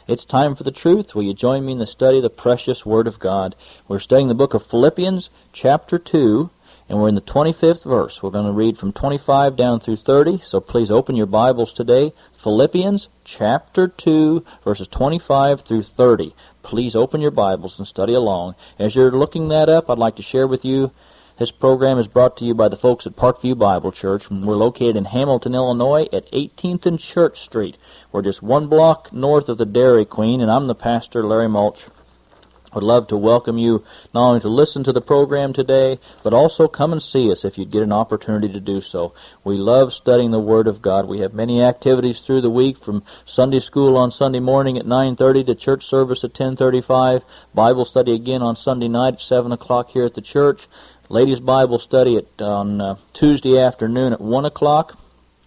It's time for the truth. Will you join me in the study of the precious Word of God? We're studying the book of Philippians, chapter 2, and we're in the 25th verse. We're going to read from 25 down through 30, so please open your Bibles today. Philippians, chapter 2, verses 25 through 30. Please open your Bibles and study along. As you're looking that up, I'd like to share with you, this program is brought to you by the folks at Parkview Bible Church. We're located in Hamilton, Illinois at 18th and Church Street. We're just one block north of the Dairy Queen, and I'm the pastor, Larry Mulch. I'd love to welcome you not only to listen to the program today, but also come and see us if you'd get an opportunity to do so. We love studying the Word of God. We have many activities through the week, from Sunday school on Sunday morning at 9:30 to church service at 10:35, Bible study again on Sunday night at 7 o'clock here at the church, Ladies' Bible study on Tuesday afternoon at 1 o'clock.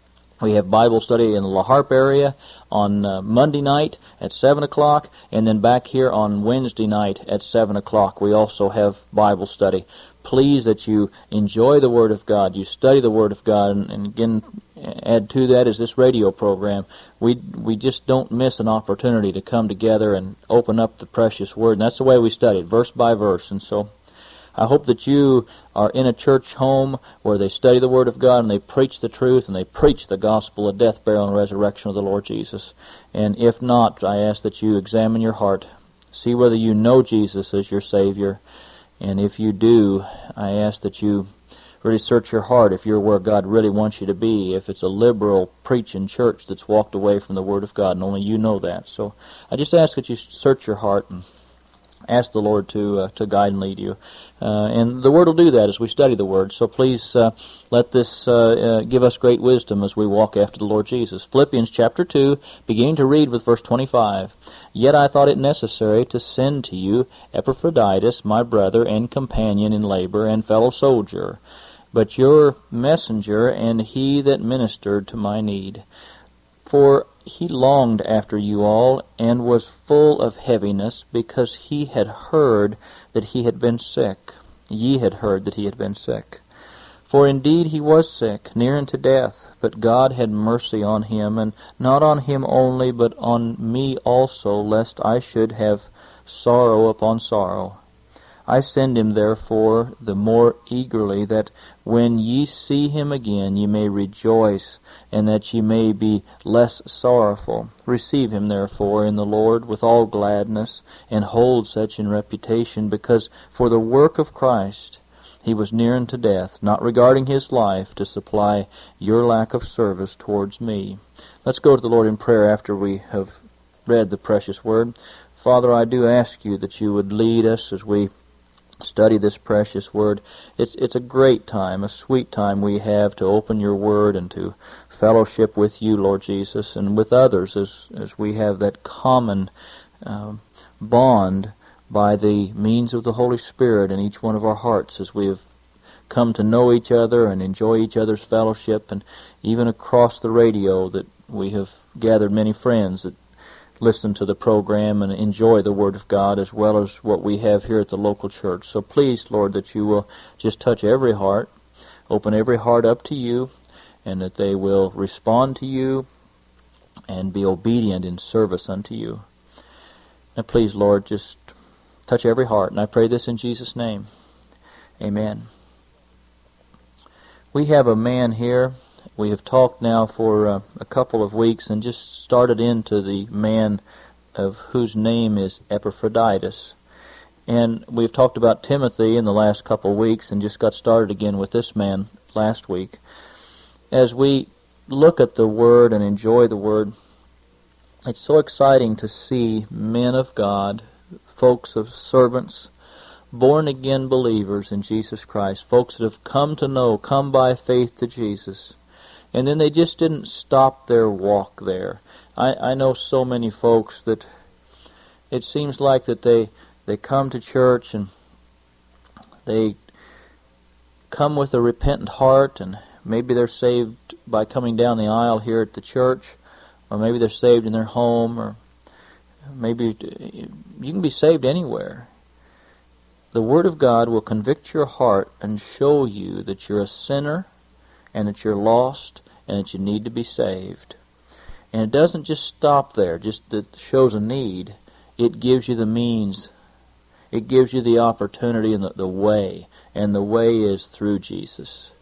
We have Bible study in the La Harpe area on Monday night at 7 o'clock, and then back here on Wednesday night at 7 o'clock. We also have Bible study. Please that you enjoy the Word of God, you study the Word of God, and again, add to that is this radio program. We just don't miss an opportunity to come together and open up the precious Word, and that's the way we study it, verse by verse. And so I hope that you are in a church home where they study the Word of God and they preach the truth and they preach the gospel of death, burial, and resurrection of the Lord Jesus. And if not, I ask that you examine your heart. See whether you know Jesus as your Savior. And if you do, I ask that you really search your heart if you're where God really wants you to be, if it's a liberal preaching church that's walked away from the Word of God, and only you know that. So I just ask that you search your heart and ask the Lord to guide and lead you. And the Word will do that as we study the Word. So please let this give us great wisdom as we walk after the Lord Jesus. Philippians chapter 2, beginning to read with verse 25. Yet I thought it necessary to send to you Epaphroditus, my brother and companion in labor and fellow soldier, but your messenger and he that ministered to my need. For he longed after you all, and was full of heaviness, because he had heard that he had been sick. Ye had heard that he had been sick. For indeed he was sick, near unto death, but God had mercy on him, and not on him only, but on me also, lest I should have sorrow upon sorrow. I send him therefore the more eagerly, that when ye see him again ye may rejoice, and that ye may be less sorrowful. Receive him therefore in the Lord with all gladness, and hold such in reputation, because for the work of Christ he was near unto death, not regarding his life, to supply your lack of service towards me. Let's go to the Lord in prayer after we have read the precious Word. Father, I do ask you that you would lead us as we study this precious Word. It's a great time, a sweet time we have to open your Word and to fellowship with you, Lord Jesus, and with others as we have that common bond by the means of the Holy Spirit in each one of our hearts as we have come to know each other and enjoy each other's fellowship, and even across the radio that we have gathered many friends that listen to the program and enjoy the Word of God as well as what we have here at the local church. So please, Lord, that you will just touch every heart, open every heart up to you, and that they will respond to you and be obedient in service unto you. Now please, Lord, just touch every heart, and I pray this in Jesus' name. Amen. We have a man here. We have talked now for a couple of weeks and just started into the man of whose name is Epaphroditus. And we've talked about Timothy in the last couple of weeks and just got started again with this man last week. As we look at the Word and enjoy the Word, it's so exciting to see men of God, folks of servants, born-again believers in Jesus Christ, folks that have come by faith to Jesus. And then they just didn't stop their walk there. I know so many folks that it seems like that they come to church and they come with a repentant heart, and maybe they're saved by coming down the aisle here at the church, or maybe they're saved in their home, or maybe you can be saved anywhere. The Word of God will convict your heart and show you that you're a sinner and that you're lost and that you need to be saved. And it doesn't just stop there, just that shows a need. It gives you the means. It gives you the opportunity and the way. And the way is through Jesus.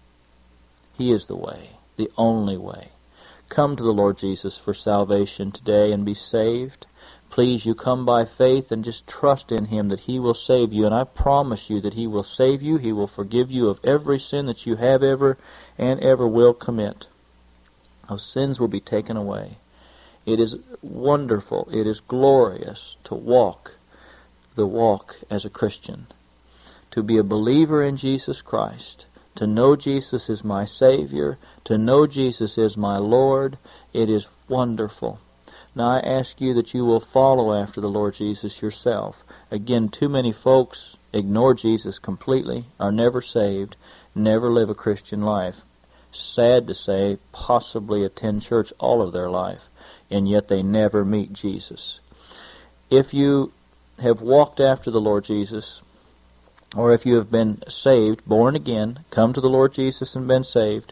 He is the way, the only way. Come to the Lord Jesus for salvation today and be saved. Please, you come by faith and just trust in Him that He will save you. And I promise you that He will save you. He will forgive you of every sin that you have ever and ever will commit. Those sins will be taken away. It is wonderful. It is glorious to walk the walk as a Christian. To be a believer in Jesus Christ. To know Jesus is my Savior. To know Jesus is my Lord. It is wonderful. Now I ask you that you will follow after the Lord Jesus yourself. Again, too many folks ignore Jesus completely, are never saved, never live a Christian life. Sad to say, possibly attend church all of their life, and yet they never meet Jesus. If you have walked after the Lord Jesus, or if you have been saved, born again, come to the Lord Jesus and been saved,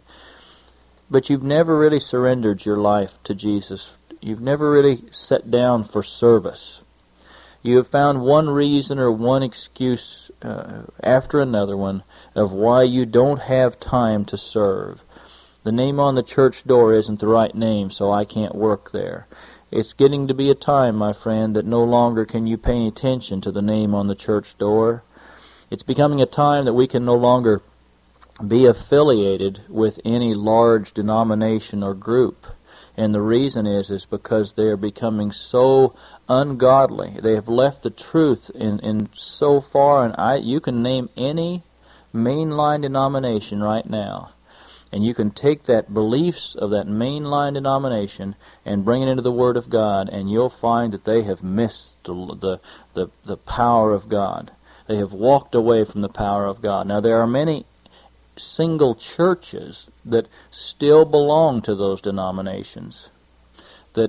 but you've never really surrendered your life to Jesus, you've never really sat down for service, you have found one reason or one excuse after another one of why you don't have time to serve. The name on the church door isn't the right name, so I can't work there. It's getting to be a time, my friend, that no longer can you pay attention to the name on the church door. It's becoming a time that we can no longer be affiliated with any large denomination or group. And the reason is because they are becoming so ungodly. They have left the truth in so far, and you can name any mainline denomination right now. And you can take that beliefs of that mainline denomination and bring it into the Word of God, and you'll find that they have missed the power of God. They have walked away from the power of God. Now, there are many single churches that still belong to those denominations, that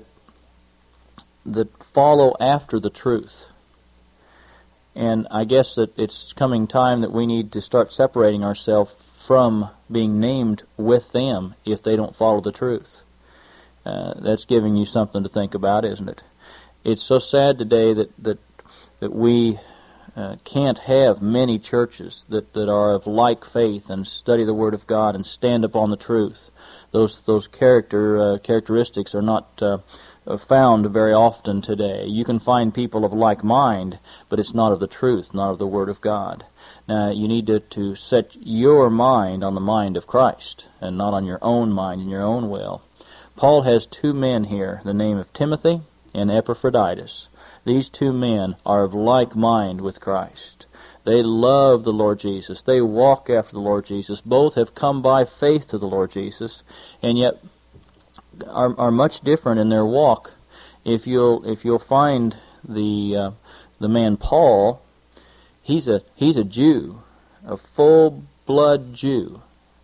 follow after the truth. And I guess that it's coming time that we need to start separating ourselves from being named with them if they don't follow the truth. That's giving you something to think about, isn't it? It's so sad today that we can't have many churches that are of like faith and study the Word of God and stand upon the truth. Those characteristics are not found very often today. You can find people of like mind, but it's not of the truth, not of the Word of God. Now, you need to set your mind on the mind of Christ and not on your own mind and your own will. Paul has two men here, the name of Timothy and Epaphroditus. These two men are of like mind with Christ. They love the Lord Jesus. They walk after the Lord Jesus. Both have come by faith to the Lord Jesus, and yet are much different in their walk. If you'll find the man Paul, he's a Jew, a full-blood Jew.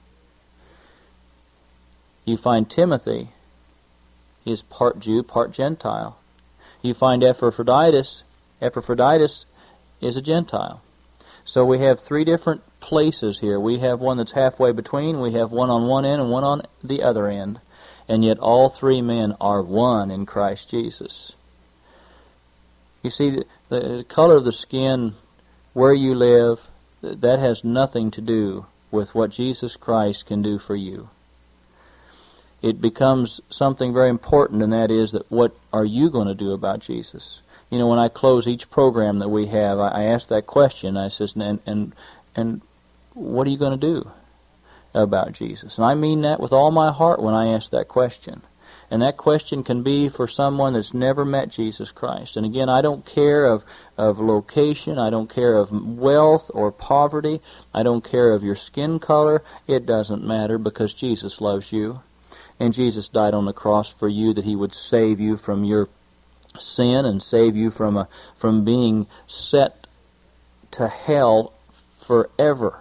You find Timothy, he is part Jew, part Gentile. You find Epaphroditus is a Gentile. So we have three different places here. We have one that's halfway between, we have one on one end and one on the other end. And yet all three men are one in Christ Jesus. You see, the color of the skin, where you live, that has nothing to do with what Jesus Christ can do for you. It becomes something very important, and that is that what are you going to do about Jesus? You know, when I close each program that we have, I ask that question. I says, and what are you going to do about Jesus? And I mean that with all my heart when I ask that question. And that question can be for someone that's never met Jesus Christ. And again, I don't care of location, I don't care of wealth or poverty, I don't care of your skin color. It doesn't matter, because Jesus loves you. And Jesus died on the cross for you, that He would save you from your sin and save you from being set to hell forever.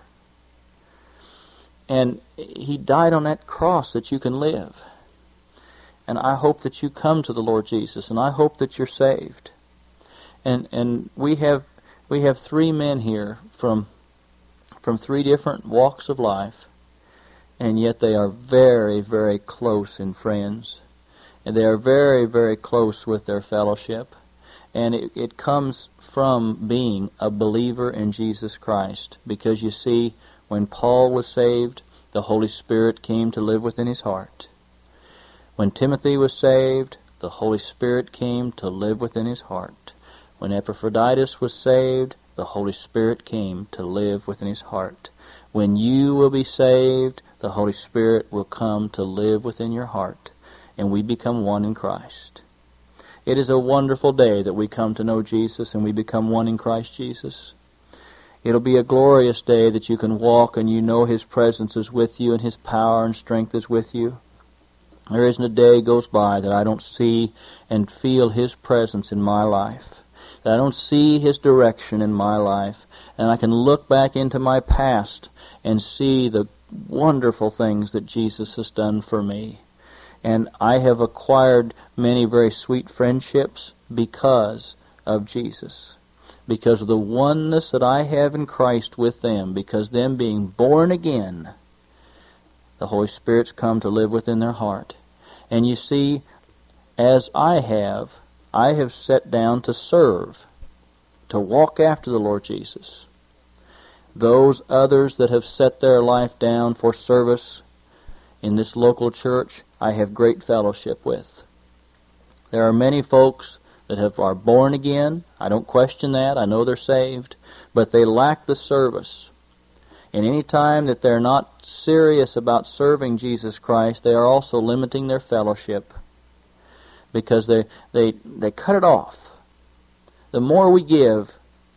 And He died on that cross that you can live. And I hope that you come to the Lord Jesus, and I hope that you're saved. And we have three men here from three different walks of life, and yet they are very, very close in friends. And they are very, very close with their fellowship. And it comes from being a believer in Jesus Christ. Because you see, when Paul was saved, the Holy Spirit came to live within his heart. When Timothy was saved, the Holy Spirit came to live within his heart. When Epaphroditus was saved, the Holy Spirit came to live within his heart. When you will be saved, the Holy Spirit will come to live within your heart, and we become one in Christ. It is a wonderful day that we come to know Jesus and we become one in Christ Jesus. It'll be a glorious day that you can walk and you know His presence is with you and His power and strength is with you. There isn't a day goes by that I don't see and feel His presence in my life, that I don't see His direction in my life, and I can look back into my past and see the wonderful things that Jesus has done for me. And I have acquired many very sweet friendships because of Jesus. Because of the oneness that I have in Christ with them. Because them being born again, the Holy Spirit's come to live within their heart. And you see, as I have sat down to serve, to walk after the Lord Jesus. Those others that have set their life down for service in this local church, I have great fellowship with. There are many folks that are born again. I don't question that. I know they're saved. But they lack the service. And any time that they're not serious about serving Jesus Christ, they are also limiting their fellowship. Because they cut it off. The more we give,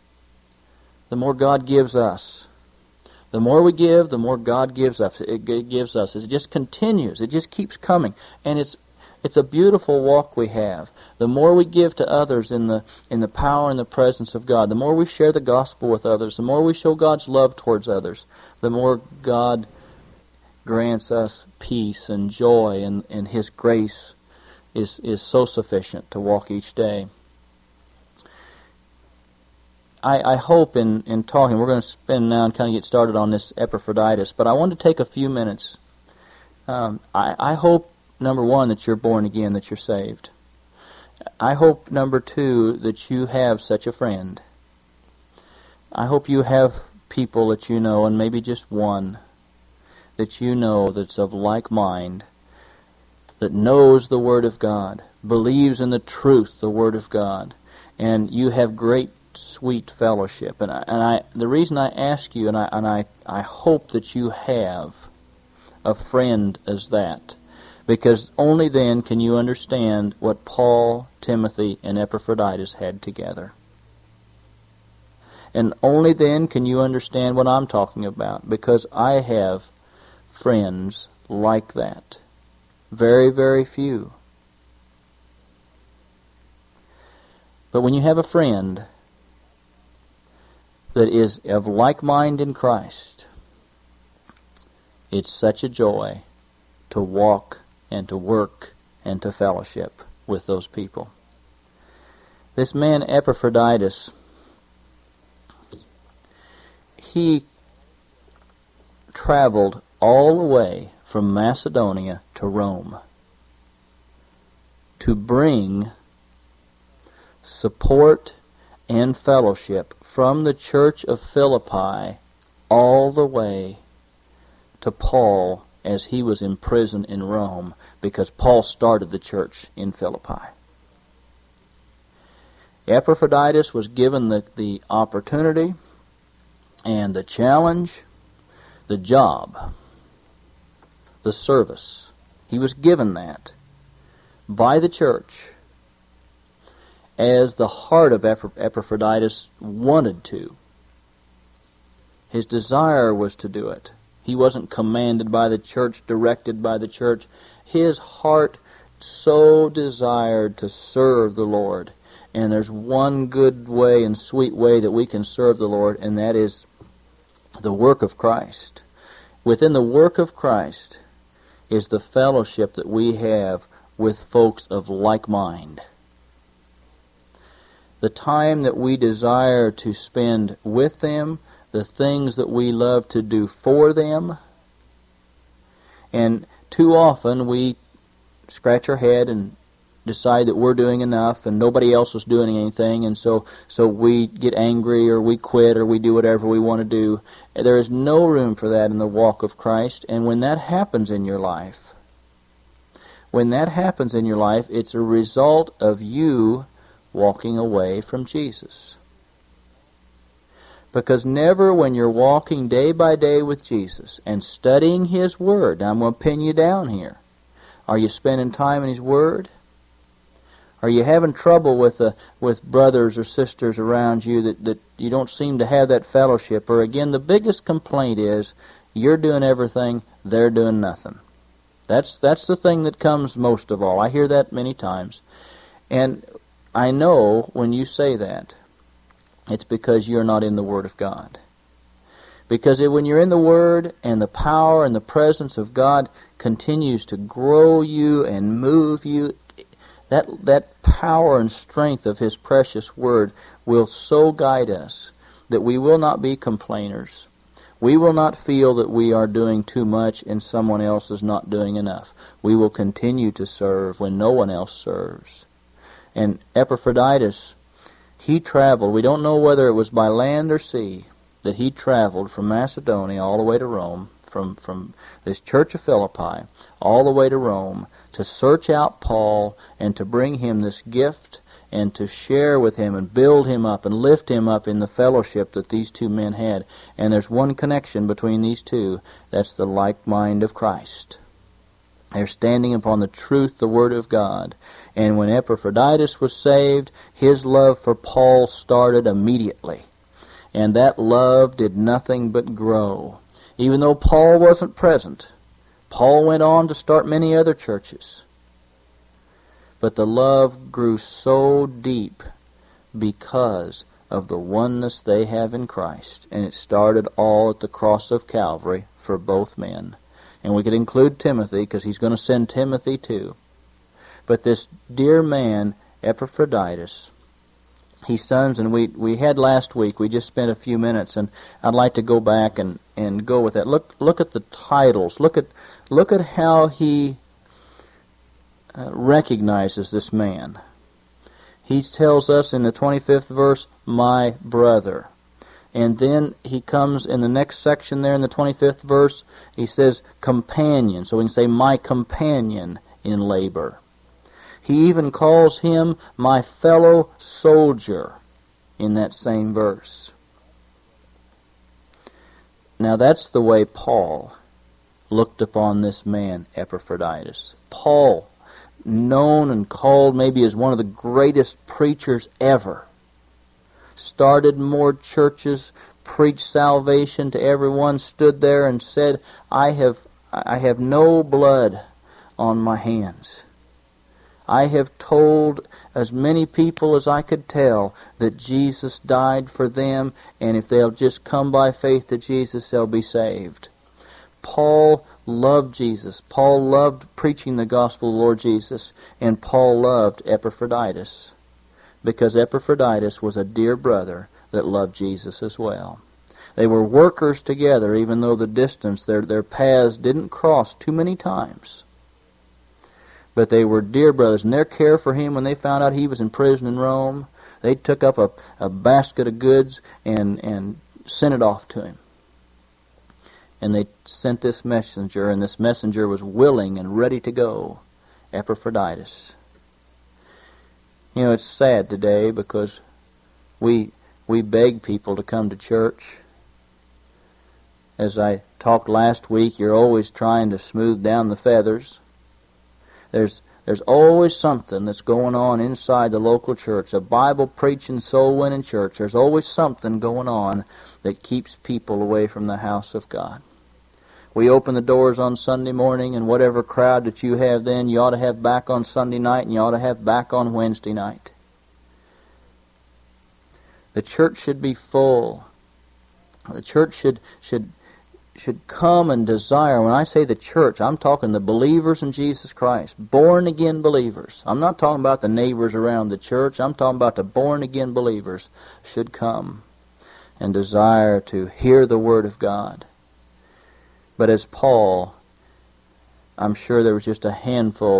the more God gives us. The more we give, the more God gives us. It just continues. It just keeps coming. And it's a beautiful walk we have. The more we give to others in the power and the presence of God, the more we share the gospel with others, the more we show God's love towards others, the more God grants us peace and joy, and His grace is so sufficient to walk each day. I hope in talking, we're going to spend now and kind of get started on this Epaphroditus, but I want to take a few minutes. I hope, number one, that you're born again, that you're saved. I hope, number two, that you have such a friend. I hope you have people that you know, and maybe just one, that you know that's of like mind, that knows the Word of God, believes in the truth, the Word of God, and you have great sweet fellowship. And the reason I ask you, and I hope that you have a friend as that, because only then can you understand what Paul, Timothy, and Epaphroditus had together. And only then can you understand what I'm talking about, because I have friends like that. Very, very few. But when you have a friend that is of like mind in Christ, it's such a joy to walk and to work and to fellowship with those people. This man Epaphroditus, he traveled all the way from Macedonia to Rome to bring support and fellowship from the church of Philippi all the way to Paul as he was in prison in Rome, because Paul started the church in Philippi. Epaphroditus was given the opportunity and the challenge, the job, the service. He was given that by the church as the heart of Epaphroditus wanted to. His desire was to do it. He wasn't commanded by the church, directed by the church. His heart so desired to serve the Lord. And there's one good way and sweet way that we can serve the Lord, and that is the work of Christ. Within the work of Christ is the fellowship that we have with folks of like mind. The time that we desire to spend with them, the things that we love to do for them. And too often we scratch our head and decide that we're doing enough and nobody else is doing anything, and so we get angry or we quit or we do whatever we want to do. There is no room for that in the walk of Christ. And when that happens in your life, it's a result of you walking away from Jesus. Because never, when you're walking day by day with Jesus and studying His Word, now I'm going to pin you down here. Are you spending time in His Word? Are you having trouble with brothers or sisters around you that you don't seem to have that fellowship? Or again, the biggest complaint is you're doing everything, they're doing nothing. That's the thing that comes most of all. I hear that many times. And I know when you say that, it's because you're not in the Word of God. Because when you're in the Word and the power and the presence of God continues to grow you and move you, that power and strength of His precious Word will so guide us that we will not be complainers. We will not feel that we are doing too much and someone else is not doing enough. We will continue to serve when no one else serves. And Epaphroditus, he traveled. We don't know whether it was by land or sea that he traveled from Macedonia all the way to Rome, from this church of Philippi all the way to Rome, to search out Paul and to bring him this gift and to share with him and build him up and lift him up in the fellowship that these two men had. And there's one connection between these two. That's the like mind of Christ. They're standing upon the truth, the Word of God. And when Epaphroditus was saved, his love for Paul started immediately. And that love did nothing but grow. Even though Paul wasn't present, Paul went on to start many other churches. But the love grew so deep because of the oneness they have in Christ. And it started all at the cross of Calvary for both men. And we could include Timothy, because he's going to send Timothy too. But this dear man, Epaphroditus, he sons, and we had last week, we just spent a few minutes, and I'd like to go back and go with that. Look at the titles. Look at how he recognizes this man. He tells us in the 25th verse, my brother. And then he comes in the next section there in the 25th verse, he says companion. So we can say my companion in labor. He even calls him my fellow soldier in that same verse. Now that's the way Paul looked upon this man, Epaphroditus. Paul, known and called maybe as one of the greatest preachers ever, started more churches, preached salvation to everyone, stood there and said, I have no blood on my hands. I have told as many people as I could tell that Jesus died for them, and if they'll just come by faith to Jesus, they'll be saved. Paul loved Jesus. Paul loved preaching the gospel of the Lord Jesus, and Paul loved Epaphroditus, because Epaphroditus was a dear brother that loved Jesus as well. They were workers together, even though the distance, their paths didn't cross too many times. But they were dear brothers, and their care for him when they found out he was in prison in Rome, they took up a basket of goods and sent it off to him. And they sent this messenger, and this messenger was willing and ready to go, Epaphroditus. You know, it's sad today because we beg people to come to church. As I talked last week, you're always trying to smooth down the feathers. There's always something that's going on inside the local church, a Bible-preaching, soul-winning church. There's always something going on that keeps people away from the house of God. We open the doors on Sunday morning, and whatever crowd that you have then, you ought to have back on Sunday night, and you ought to have back on Wednesday night. The church should be full. The church should come and desire. When I say the church, I'm talking the believers in Jesus Christ, born-again believers. I'm not talking about the neighbors around the church. I'm talking about the born-again believers should come and desire to hear the Word of God. But as Paul, I'm sure there was just a handful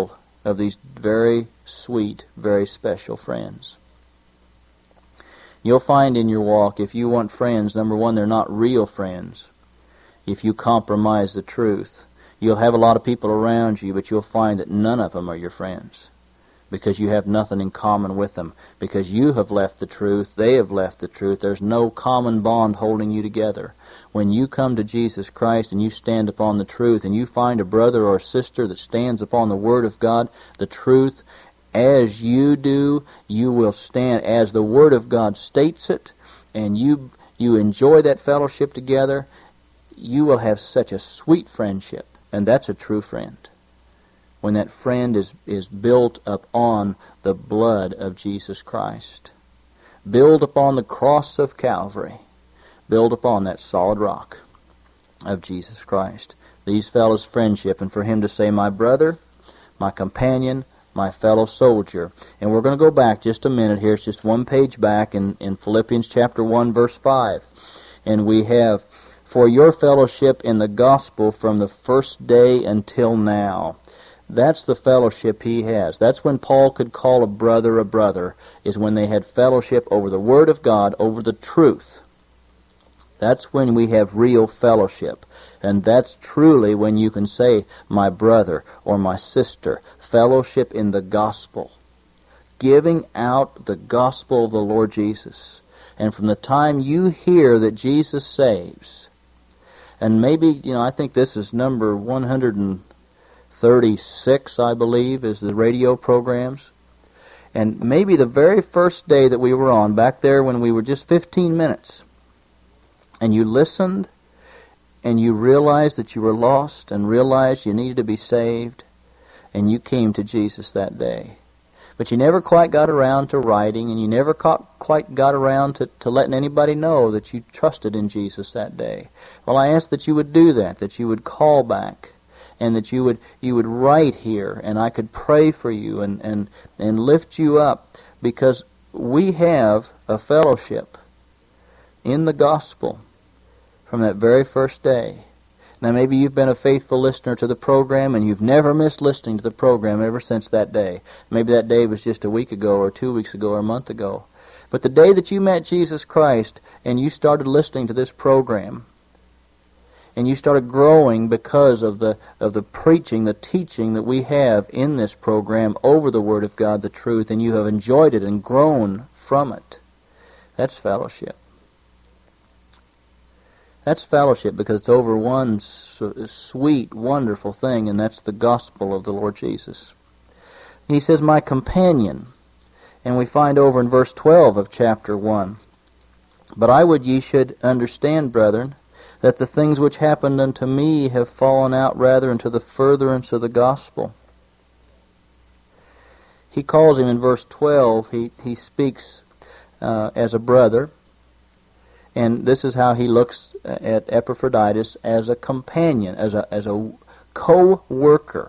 of these very sweet, very special friends. You'll find in your walk, if you want friends, number one, they're not real friends. If you compromise the truth, you'll have a lot of people around you, but you'll find that none of them are your friends, because you have nothing in common with them, because you have left the truth, they have left the truth. There's no common bond holding you together. When you come to Jesus Christ and you stand upon the truth, and you find a brother or a sister that stands upon the Word of God, the truth, as you do, you will stand as the Word of God states it, and you enjoy that fellowship together. You will have such a sweet friendship, and that's a true friend. When that friend is built upon the blood of Jesus Christ, built upon the cross of Calvary, built upon that solid rock of Jesus Christ. These fellows' friendship, and for him to say, my brother, my companion, my fellow soldier. And we're going to go back just a minute here. It's just one page back in Philippians chapter 1, verse 5. And we have, for your fellowship in the gospel from the first day until now. That's the fellowship he has. That's when Paul could call a brother, is when they had fellowship over the Word of God, over the truth. That's when we have real fellowship. And that's truly when you can say, my brother or my sister, fellowship in the gospel. Giving out the gospel of the Lord Jesus. And from the time you hear that Jesus saves, and maybe, I think this is number 136, I believe, is the radio programs. And maybe the very first day that we were on, back there when we were just 15 minutes, and you listened, and you realized that you were lost, and realized you needed to be saved, and you came to Jesus that day. But you never quite got around to writing, and you never quite got around to letting anybody know that you trusted in Jesus that day. Well, I ask that you would do that you would call back, and that you would write here, and I could pray for you and lift you up, because we have a fellowship in the gospel from that very first day. Now, maybe you've been a faithful listener to the program, and you've never missed listening to the program ever since that day. Maybe that day was just a week ago, or 2 weeks ago, or a month ago. But the day that you met Jesus Christ, and you started listening to this program, and you started growing because of the preaching, the teaching that we have in this program over the Word of God, the truth, and you have enjoyed it and grown from it, that's fellowship. That's fellowship, because it's over one sweet, wonderful thing, and that's the gospel of the Lord Jesus. He says, my companion, and we find over in verse 12 of chapter 1, but I would ye should understand, brethren, that the things which happened unto me have fallen out rather into the furtherance of the gospel. He calls him in verse 12, he speaks as a brother. And this is how he looks at Epaphroditus, as a companion, as a co-worker.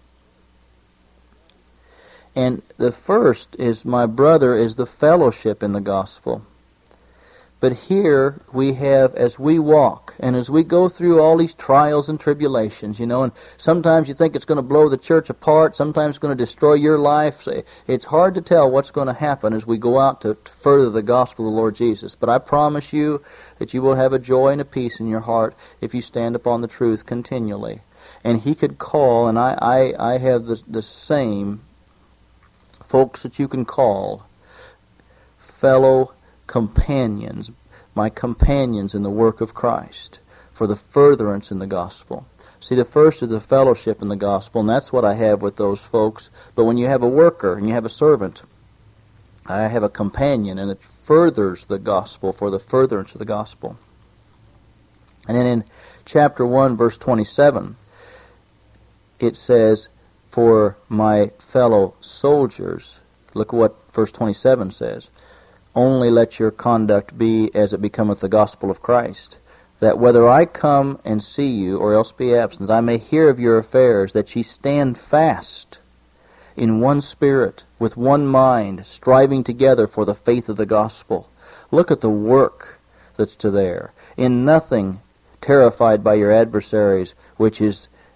And the first is, my brother, is the fellowship in the gospel. But here we have, as we walk, and as we go through all these trials and tribulations, and sometimes you think it's going to blow the church apart, sometimes it's going to destroy your life. It's hard to tell what's going to happen as we go out to further the gospel of the Lord Jesus. But I promise you that you will have a joy and a peace in your heart if you stand upon the truth continually. And he could call, and I have the same folks that you can call fellow companions, my companions in the work of Christ, for the furtherance in the gospel. See, the first is the fellowship in the gospel, and that's what I have with those folks. But when you have a worker and you have a servant, I have a companion, and it furthers the gospel for the furtherance of the gospel. And then in chapter 1, verse 27, it says, for my fellow soldiers, look at what verse 27 says, only let your conduct be as it becometh the gospel of Christ, that whether I come and see you, or else be absent, I may hear of your affairs, that ye stand fast in one spirit, with one mind, striving together for the faith of the gospel. Look at the work that's to there. In nothing terrified by your adversaries, which is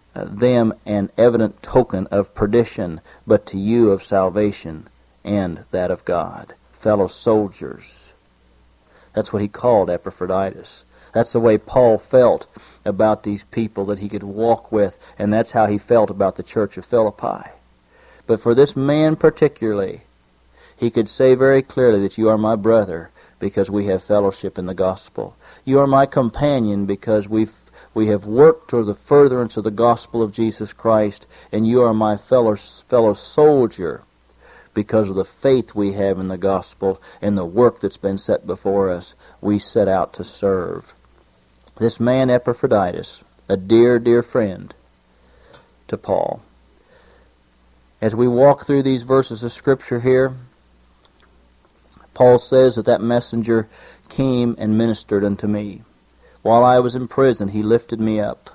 them an evident token of perdition, but to you of salvation and that of God. Fellow soldiers. That's what he called Epaphroditus. That's the way Paul felt about these people that he could walk with, and that's how he felt about the church of Philippi. But for this man particularly, he could say very clearly that you are my brother because we have fellowship in the gospel. You are my companion because we have worked toward the furtherance of the gospel of Jesus Christ, and you are my fellow soldier because of the faith we have in the gospel and the work that's been set before us. We set out to serve. This man Epaphroditus, a dear, dear friend to Paul. As we walk through these verses of Scripture here, Paul says that messenger came and ministered unto me. While I was in prison, he lifted me up.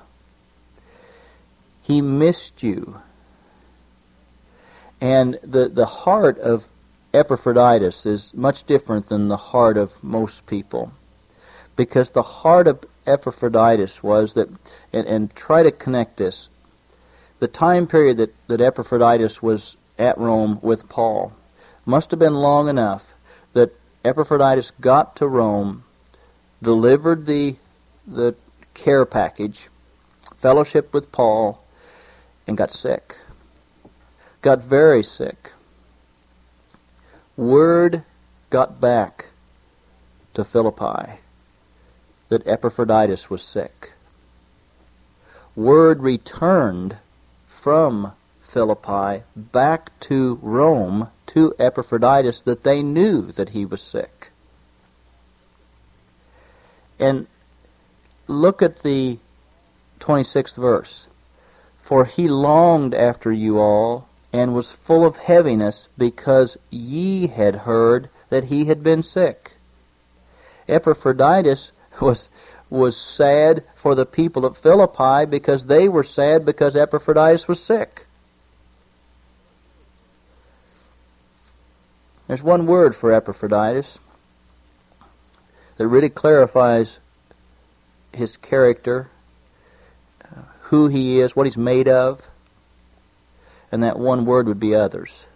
He missed you. And the heart of Epaphroditus is much different than the heart of most people. Because the heart of Epaphroditus was that, and try to connect this, the time period that Epaphroditus was at Rome with Paul must have been long enough that Epaphroditus got to Rome, delivered the care package, fellowship with Paul, and got sick. Got very sick. Word got back to Philippi that Epaphroditus was sick. Word returned from Philippi back to Rome to Epaphroditus that they knew that he was sick. And look at the 26th verse. For he longed after you all, and was full of heaviness, because ye had heard that he had been sick. Epaphroditus was sad for the people of Philippi because they were sad because Epaphroditus was sick. There's one word for Epaphroditus that really clarifies his character, who he is, what he's made of, and that one word would be others.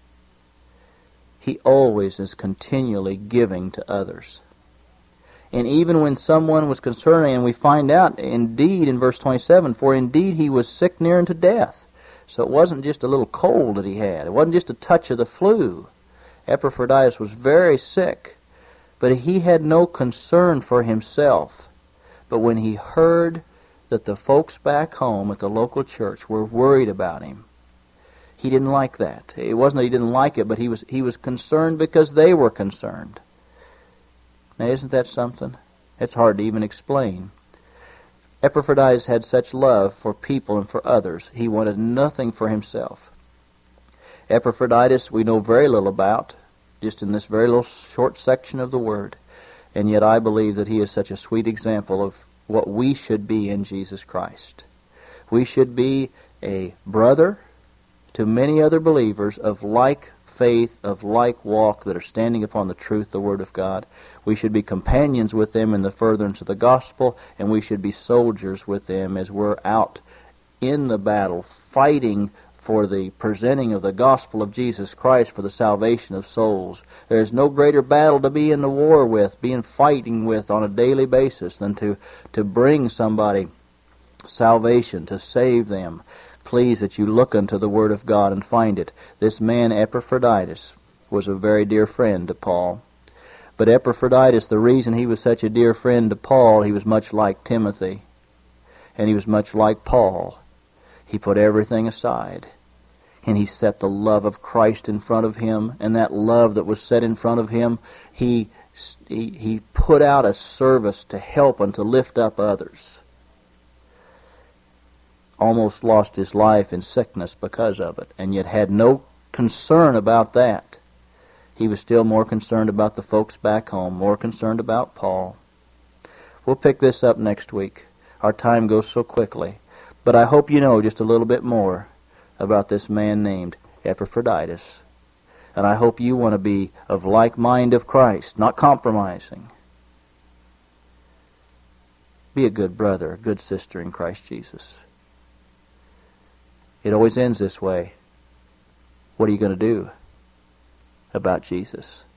He always is continually giving to others. And even when someone was concerning, and we find out indeed in verse 27, for indeed he was sick near unto death. So it wasn't just a little cold that he had. It wasn't just a touch of the flu. Epaphroditus was very sick, but he had no concern for himself. But when he heard that the folks back home at the local church were worried about him, he didn't like that. It wasn't that he didn't like it, but he was concerned because they were concerned. Now, isn't that something? It's hard to even explain. Epaphroditus had such love for people and for others. He wanted nothing for himself. Epaphroditus we know very little about, just in this very little short section of the Word. And yet I believe that he is such a sweet example of what we should be in Jesus Christ. We should be a brother to many other believers of like faith, of like walk, that are standing upon the truth, the Word of God. We should be companions with them in the furtherance of the gospel, and we should be soldiers with them as we're out in the battle, fighting for the presenting of the gospel of Jesus Christ for the salvation of souls. There is no greater battle to be in the war with, fighting with on a daily basis, than to bring somebody salvation, to save them. Please that you look unto the Word of God and find it. This man Epaphroditus was a very dear friend to Paul. But Epaphroditus, the reason he was such a dear friend to Paul, he was much like Timothy, and he was much like Paul. He put everything aside, and he set the love of Christ in front of him, and that love that was set in front of him, he put out a service to help and to lift up others. Almost lost his life in sickness because of it, and yet had no concern about that. He was still more concerned about the folks back home, more concerned about Paul. We'll pick this up next week. Our time goes so quickly. But I hope you know just a little bit more about this man named Epaphroditus. And I hope you want to be of like mind of Christ, not compromising. Be a good brother, a good sister in Christ Jesus. It always ends this way. What are you going to do about Jesus?